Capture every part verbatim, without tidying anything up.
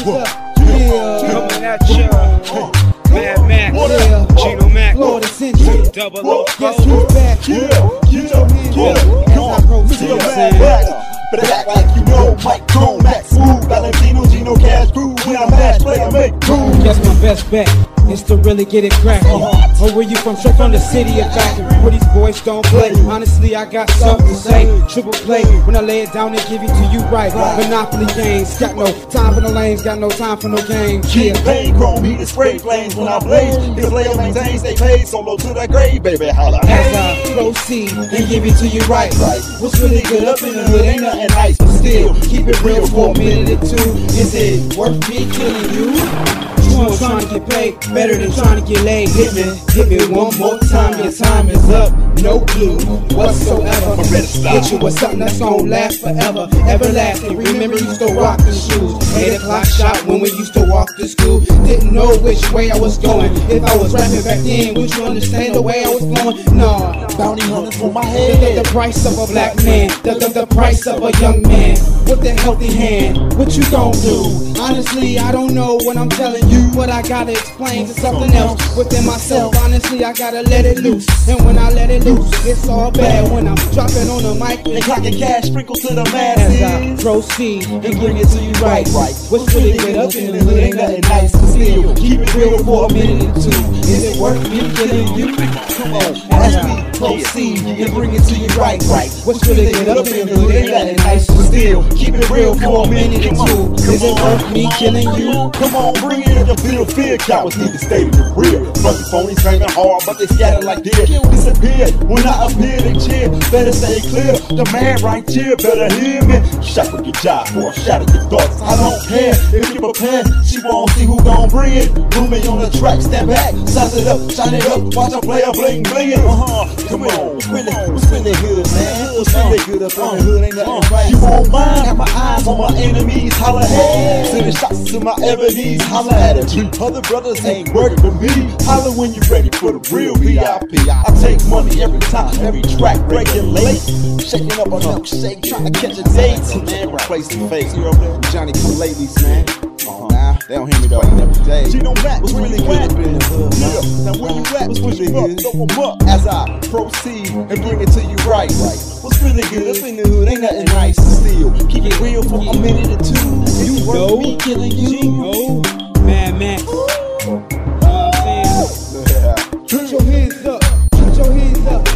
up. Yeah. Coming at ya. Mad Max, Yeah. Gino Mac, Lord of Century. Double O Guess who's back? Yeah, Put your hands yeah, up yeah. as I proceed. See a mad back. Better act like you know Mike Chrome, Max Smooth, Valentino, Gino Cash Crew. When I mash, play, I make moves. Guess my best bet is to really get it crackin'. Or where you from? Straight from the city of vacuum, where these boys don't play. Honestly, I got something to say. Triple play when I lay it down and give it to you right. Monopoly games, got no time for no lanes, got no time for no games. King pain, chrome heat and spray flames when I blaze. This layer maintains, they pay solo to the grave, baby. Holla. As I proceed and give it to you right. Right. What's really good up in the hood ain't nothing nice, but still keep it real for a minute or two. Is it worth me killing you? You know I'm trying to get paid better than trying to get laid. Hit me, hit me one more time. Your time is up. No clue whatsoever. Hit you with something that's gonna last forever, everlasting. Remember, you used to rock the shoes. Eight o'clock shot when we used to walk to school. Didn't know which way I was going. If I was rapping back then, would you understand the way I was flowing? No. Bounty hunters for my The, head. the, the price of a black man, the, the, the price of a young man with a healthy hand. What you gon' do? Honestly, I don't know what I'm telling you, but I gotta explain to something else within myself. Honestly, I gotta let it loose, and when I let it loose, it's all bad. When I'm dropping on the mic And clocking cash sprinkled to the as masses. I proceed and bring it to you right. Right. What's really good up in the hood ain't nothing nice, but still keep it real for a minute or two. Is it worth me killing you? Come on, As as I we proceed proceed and bring it to you right. Right. What's really good up in the hood ain't nothing nice, but still keep it real for a minute or two. Is it worth me killing you? Come on, bring it in the field. Fear cowards need to stay in the rear. Bunch of phonies banging hard, but they scatter like deer. Disappear when I appear, they cheer. Better stay clear. The man right here better hear me. Shackle your job or shatter your thoughts. I don't care if you prepare. She won't see who gon' bring it. Put me on the track, stand back, size it up, shine it up. Watch a player bling bling it. Uh huh. Come on, what's really, what's really good, man? What's really good up in the hood? Ain't nothing right. You won't mind. Have my eyes on my enemies. Holla hey. Sending shots to my enemies. Holla at a G. Other brothers ain't working for me. Holla when you ready for the real V I P. I take money every time, every track regulate. Shaking up a milkshake, trying to catch a date. Man, replace the face. Johnny come ladies, man. Uh-huh. Nah, they don't hear me though. Every day. Gino Mac, what's really good up in the hood? Yeah. Now where you at? What's really good? Throw 'em up as I proceed and bring it to you right. Right. What's really good up in the hood? Ain't nothing nice. Still keep it real for a minute or two. You worth me killing you. Gino, Mad Max. You know what I'm saying? Yeah. Put your hands up. Put your hands up.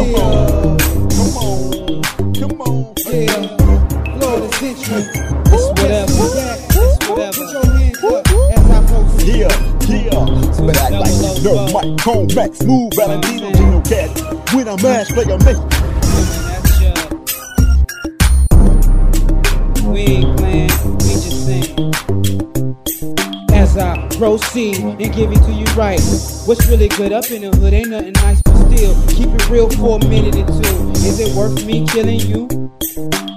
Yeah. Come on, come on. Yeah. Lord of Century. It's whatever. It's whatever. Put your hands up as I proceed. Yeah, yeah. But act like you know Mike Chrome, Max Smooth, Valentino, Gino Cash. When I mash, play a make. We ain't playing, we just saying. As I proceed and give it to you right. What's really good up in the hood ain't nothing nice, but still keep it real for a minute or two. Is it worth me killing you?